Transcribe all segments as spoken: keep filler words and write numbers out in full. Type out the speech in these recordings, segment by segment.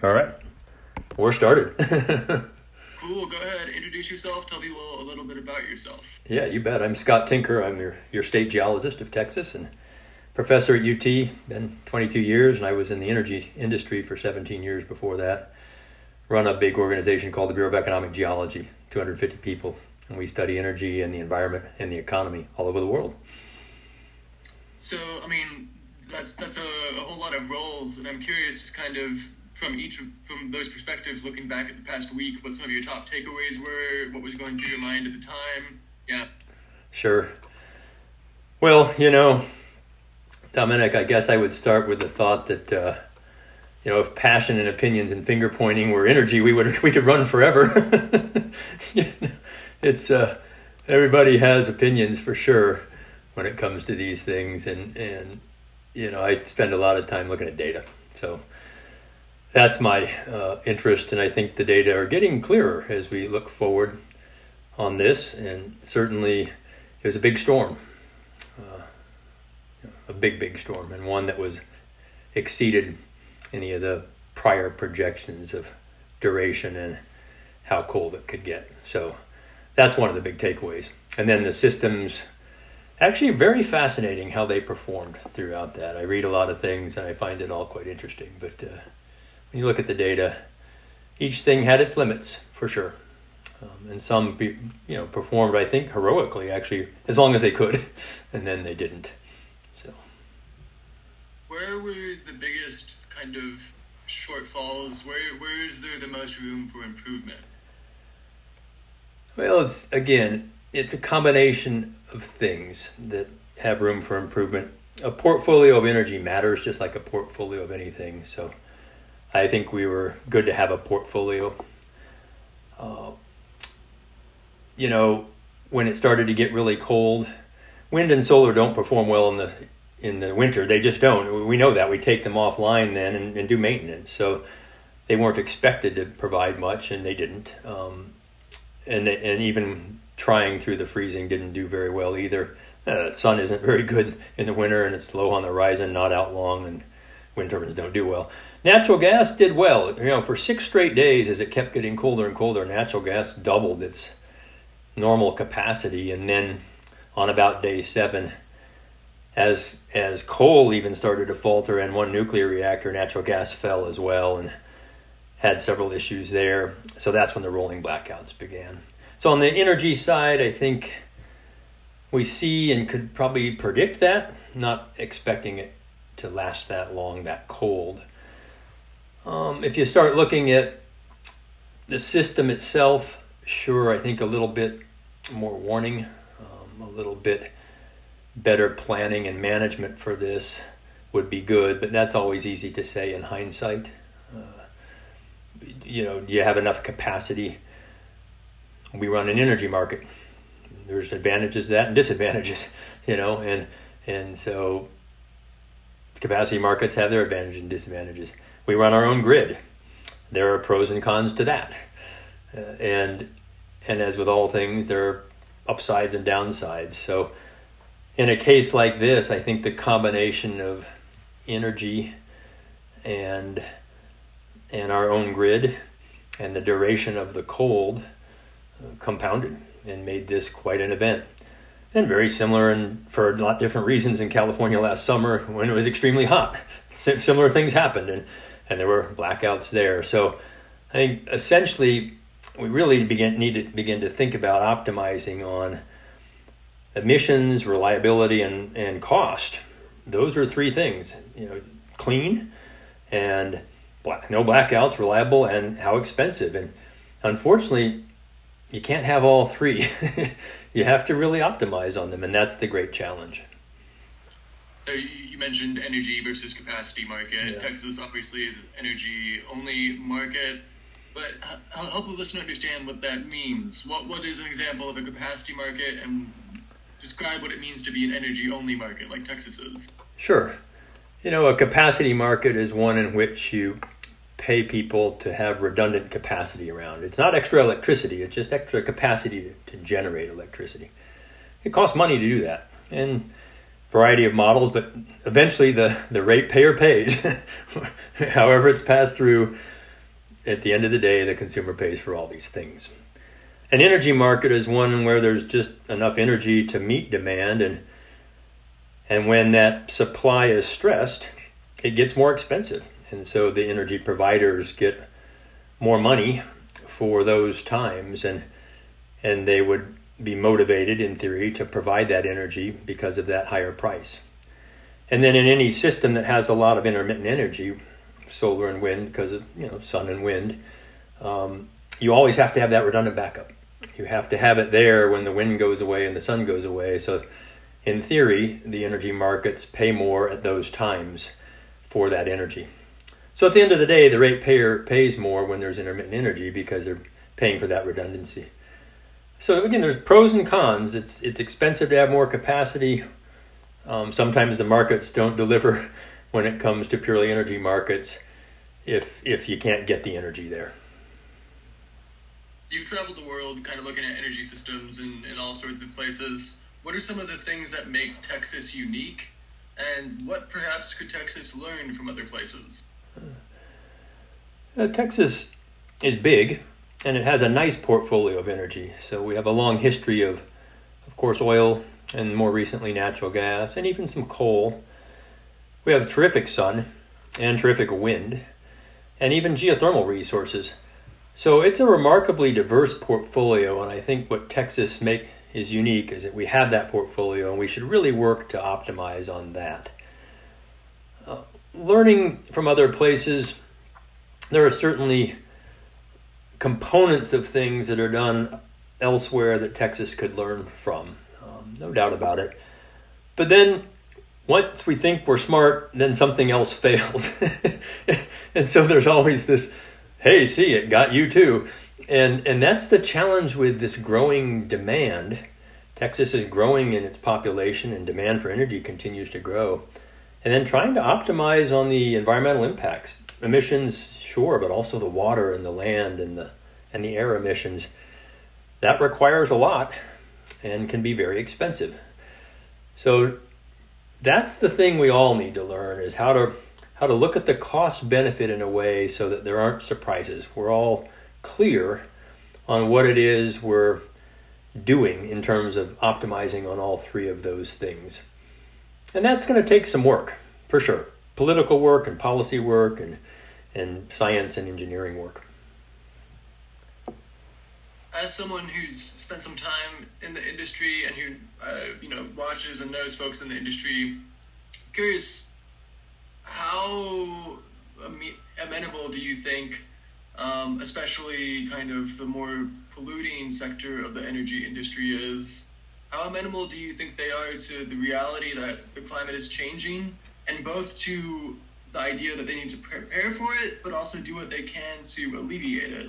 All right. We're started. Cool. Go ahead. Introduce yourself. Tell people a little bit about yourself. Yeah, you bet. I'm Scott Tinker. I'm your, your state geologist of Texas and professor at U T. Been twenty-two years, and I was in the energy industry for seventeen years before that. Run a big organization called the Bureau of Economic Geology, two hundred fifty people, and we study energy and the environment and the economy all over the world. So, I mean, that's that's a, a whole lot of roles, and I'm curious, kind of from each of, from those perspectives, looking back at the past week, what some of your top takeaways were, what was going through your mind at the time. Yeah. Sure. Well, you know, Dominic, I guess I would start with the thought that, uh, you know, if passion and opinions and finger pointing were energy, we would we could run forever. It's uh, everybody has opinions for sure when it comes to these things, and and you know, I spend a lot of time looking at data, so that's my uh, interest, and I think the data are getting clearer as we look forward on this, and certainly it was a big storm, uh, a big, big storm, and one that was exceeded any of the prior projections of duration and how cold it could get. So that's one of the big takeaways. And then the systems, actually very fascinating how they performed throughout that. I read a lot of things and I find it all quite interesting, but uh, when you look at the data, each thing had its limits for sure. Um, and some, you know, performed, I think, heroically, actually, as long as they could, and then they didn't. So, where were the biggest kind of shortfalls? Where where is there the most room for improvement? Well, it's again, it's a combination of things that have room for improvement. A portfolio of energy matters just like a portfolio of anything. So I think we were good to have a portfolio. Uh, you know, when it started to get really cold, wind and solar don't perform well in the in the winter. They just don't. We know that. We take them offline then and, and do maintenance. So they weren't expected to provide much, and they didn't. Um, and they, and even trying through the freezing didn't do very well either. Uh, the sun isn't very good in the winter, and it's low on the horizon, not out long, and wind turbines don't do well. Natural gas did well. You know, for six straight days as it kept getting colder and colder, natural gas doubled its normal capacity, and then on about day seven, as as coal even started to falter and one nuclear reactor, natural gas fell as well and had several issues there. So that's when the rolling blackouts began. So on the energy side, I think we see and could probably predict that, not expecting it to last that long, that cold. Um, if you start looking at the system itself, sure, I think a little bit more warning, um, a little bit better planning and management for this would be good, but that's always easy to say in hindsight. Uh, you know, do you have enough capacity? We run an energy market. There's advantages to that and disadvantages, you know, and and so capacity markets have their advantages and disadvantages. We run our own grid. There are pros and cons to that. Uh, and and as with all things, there are upsides and downsides. So in a case like this, I think the combination of energy and and our own grid and the duration of the cold uh, compounded and made this quite an event. And very similar, and for a lot different reasons, in California last summer when it was extremely hot. S- similar things happened, and, and there were blackouts there. So I think essentially we really begin, need to begin to think about optimizing on emissions, reliability, and, and cost. Those are three things. You know, clean and black, no blackouts, reliable, and how expensive. And unfortunately, you can't have all three. You have to really optimize on them, and that's the great challenge. So you mentioned energy versus capacity market. Yeah. Texas obviously is an energy-only market, but help the listener understand what that means. What What is an example of a capacity market, and describe what it means to be an energy-only market like Texas is? Sure. You know, a capacity market is one in which you pay people to have redundant capacity around. It's not extra electricity, it's just extra capacity to, to generate electricity. It costs money to do that, and variety of models, but eventually the, the ratepayer pays. However it's passed through at the end of the day, the consumer pays for all these things. An energy market is one where there's just enough energy to meet demand, and and when that supply is stressed, it gets more expensive. And so the energy providers get more money for those times, and and they would be motivated in theory to provide that energy because of that higher price. And then in any system that has a lot of intermittent energy, solar and wind, because of, you know, sun and wind, um, you always have to have that redundant backup. You have to have it there when the wind goes away and the sun goes away. So in theory, the energy markets pay more at those times for that energy. So at the end of the day, the ratepayer pays more when there's intermittent energy because they're paying for that redundancy. So again, there's pros and cons. It's it's expensive to have more capacity. Um, sometimes the markets don't deliver when it comes to purely energy markets if if you can't get the energy there. You've traveled the world kind of looking at energy systems in, in all sorts of places. What are some of the things that make Texas unique? And what perhaps could Texas learn from other places? Uh, Texas is big, and it has a nice portfolio of energy. So we have a long history of, of course, oil, and more recently natural gas, and even some coal. We have terrific sun and terrific wind, and even geothermal resources. So it's a remarkably diverse portfolio, and I think what Texas make is unique is that we have that portfolio, and we should really work to optimize on that. Uh, learning from other places, there are certainly components of things that are done elsewhere that Texas could learn from, um, no doubt about it. But then once we think we're smart, then something else fails. And so there's always this, hey, see, it got you too. And and that's the challenge with this growing demand. Texas is growing in its population, and demand for energy continues to grow. And then trying to optimize on the environmental impacts. Emissions, sure, but also the water and the land and the and the air emissions. That requires a lot and can be very expensive. So that's the thing we all need to learn, is how to how to look at the cost benefit in a way so that there aren't surprises. We're all clear on what it is we're doing in terms of optimizing on all three of those things. And that's going to take some work, for sure. Political work and policy work and, and science and engineering work. As someone who's spent some time in the industry and who uh, you know watches and knows folks in the industry, curious, how amenable do you think, um, especially kind of the more polluting sector of the energy industry is, how amenable do you think they are to the reality that the climate is changing, and both to the idea that they need to prepare for it, but also do what they can to alleviate it?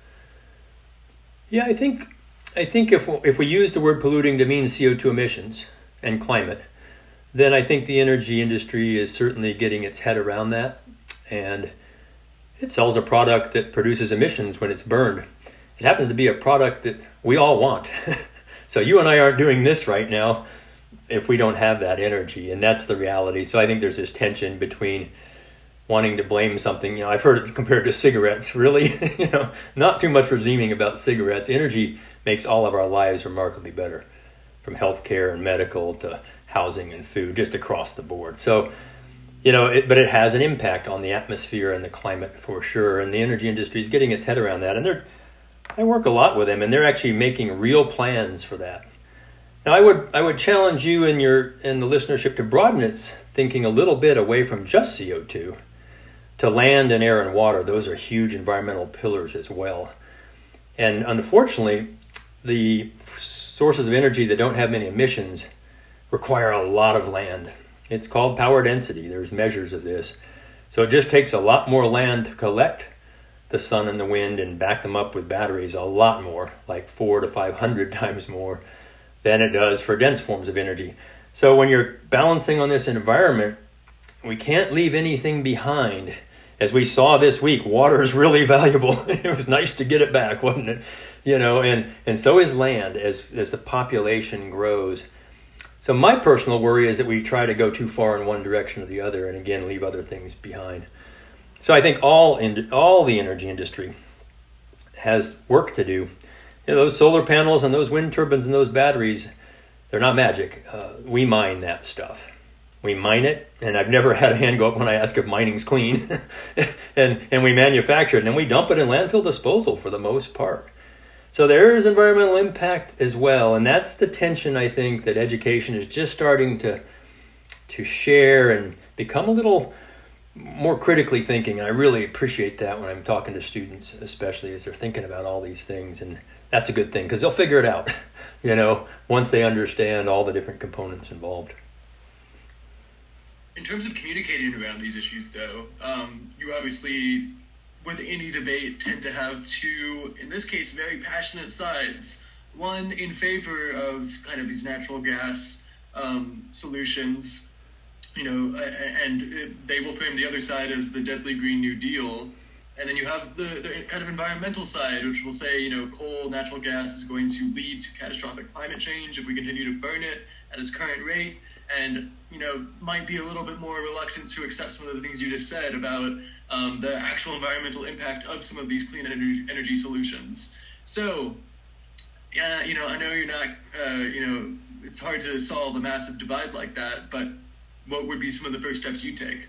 Yeah, I think I think if if we use the word polluting to mean C O two emissions and climate, then I think the energy industry is certainly getting its head around that, and it sells a product that produces emissions when it's burned. It happens to be a product that we all want. So you and I aren't doing this right now if we don't have that energy, and that's the reality. So I think there's this tension between wanting to blame something. You know, I've heard it compared to cigarettes. Really, you know, not too much redeeming about cigarettes. Energy makes all of our lives remarkably better, from healthcare and medical to housing and food, just across the board. So, you know, it, but it has an impact on the atmosphere and the climate for sure. And the energy industry is getting its head around that. And they're, I work a lot with them, and they're actually making real plans for that. Now, I would I would challenge you and your and the listenership to broaden its thinking a little bit away from just C O two. To land and air and water. Those are huge environmental pillars as well. And unfortunately, the sources of energy that don't have many emissions require a lot of land. It's called power density. There's measures of this. So it just takes a lot more land to collect the sun and the wind and back them up with batteries, a lot more, like four to five hundred times more than it does for dense forms of energy. So when you're balancing on this environment, we can't leave anything behind. As we saw this week, water is really valuable. It was nice to get it back, wasn't it? You know, and, and so is land as, as the population grows. So my personal worry is that we try to go too far in one direction or the other, and again, leave other things behind. so I think all in, all the energy industry has work to do. You know, those solar panels and those wind turbines and those batteries, they're not magic. Uh, we mine that stuff. We mine it, and I've never had a hand go up when I ask if mining's clean. and and we manufacture it, and then we dump it in landfill disposal for the most part. So there is environmental impact as well, and that's the tension I think that education is just starting to to share and become a little more critically thinking. And I really appreciate that when I'm talking to students, especially as they're thinking about all these things. And that's a good thing because they'll figure it out, you know, once they understand all the different components involved. In terms of communicating around these issues, though, um, you obviously, with any debate, tend to have two, in this case, very passionate sides. One in favor of kind of these natural gas um, solutions, you know, and it, they will frame the other side as the deadly Green New Deal. And then you have the, the kind of environmental side, which will say, you know, coal, natural gas is going to lead to catastrophic climate change if we continue to burn it at its current rate. And, you know, might be a little bit more reluctant to accept some of the things you just said about um, the actual environmental impact of some of these clean energy, energy solutions. So, yeah, you know, I know you're not, uh, you know, it's hard to solve a massive divide like that, but what would be some of the first steps you take?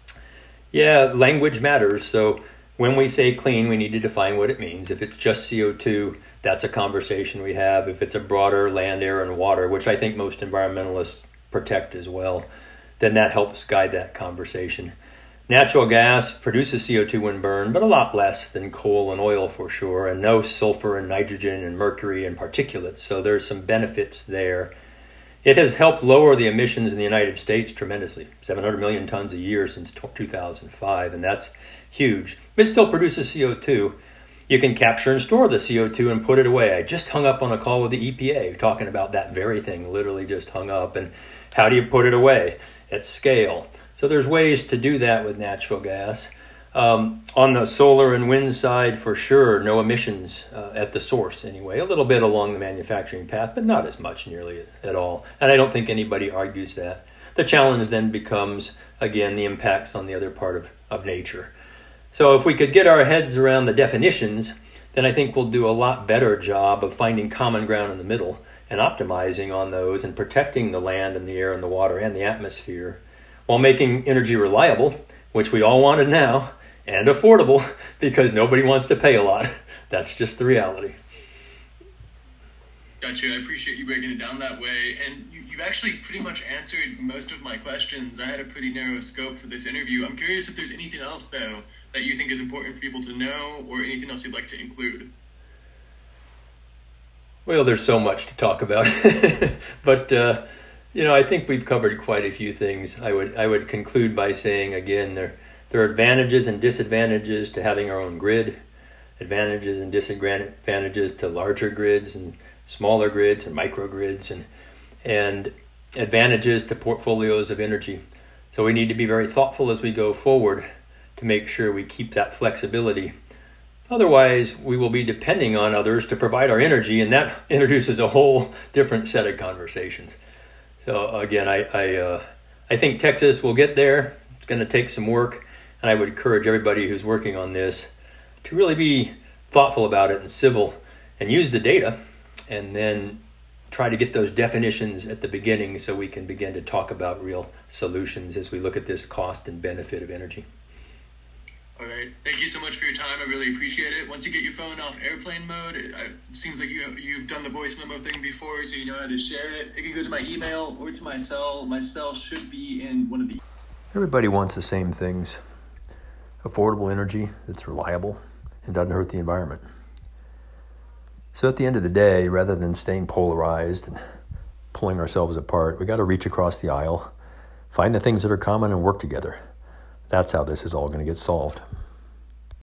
Yeah, language matters. So when we say clean, we need to define what it means. If it's just C O two, that's a conversation we have. If it's a broader land, air, and water, which I think most environmentalists protect as well, then that helps guide that conversation. Natural gas produces C O two when burned, but a lot less than coal and oil for sure, and no sulfur and nitrogen and mercury and particulates, so there's some benefits there. It has helped lower the emissions in the United States tremendously, seven hundred million tons a year since two thousand five, and that's huge. But it still produces C O two. You can capture and store the C O two and put it away. I just hung up on a call with the E P A talking about that very thing, literally just hung up. And how do you put it away at scale? So there's ways to do that with natural gas. Um, on the solar and wind side, for sure, no emissions uh, at the source anyway. A little bit along the manufacturing path, but not as much nearly at all. And I don't think anybody argues that. The challenge then becomes, again, the impacts on the other part of, of nature. So if we could get our heads around the definitions, then I think we'll do a lot better job of finding common ground in the middle and optimizing on those and protecting the land and the air and the water and the atmosphere while making energy reliable, which we all wanted now, and affordable because nobody wants to pay a lot. That's just the reality. Gotcha. I appreciate you breaking it down that way. And you, you've actually pretty much answered most of my questions. I had a pretty narrow scope for this interview. I'm curious if there's anything else, though, that you think is important for people to know or anything else you'd like to include. Well, there's so much to talk about. but, uh, you know, I think we've covered quite a few things. I would I would conclude by saying, again, there, there are advantages and disadvantages to having our own grid, advantages and disadvantages to larger grids and smaller grids and microgrids, and and advantages to portfolios of energy. So we need to be very thoughtful as we go forward to make sure we keep that flexibility. Otherwise, we will be depending on others to provide our energy, and that introduces a whole different set of conversations. So again, I I, uh, I think Texas will get there. It's going to take some work, and I would encourage everybody who's working on this to really be thoughtful about it and civil, and use the data, and then try to get those definitions at the beginning so we can begin to talk about real solutions as we look at this cost and benefit of energy. All right. Thank you so much for your time. I really appreciate it. Once you get your phone off airplane mode, it, it seems like you, you've done the voice memo thing before, so you know how to share it. It can go to my email or to my cell. My cell should be in one of the... Everybody wants the same things. Affordable energy that's reliable and doesn't hurt the environment. So at the end of the day, rather than staying polarized and pulling ourselves apart, we got to reach across the aisle, find the things that are common and work together. That's how this is all going to get solved.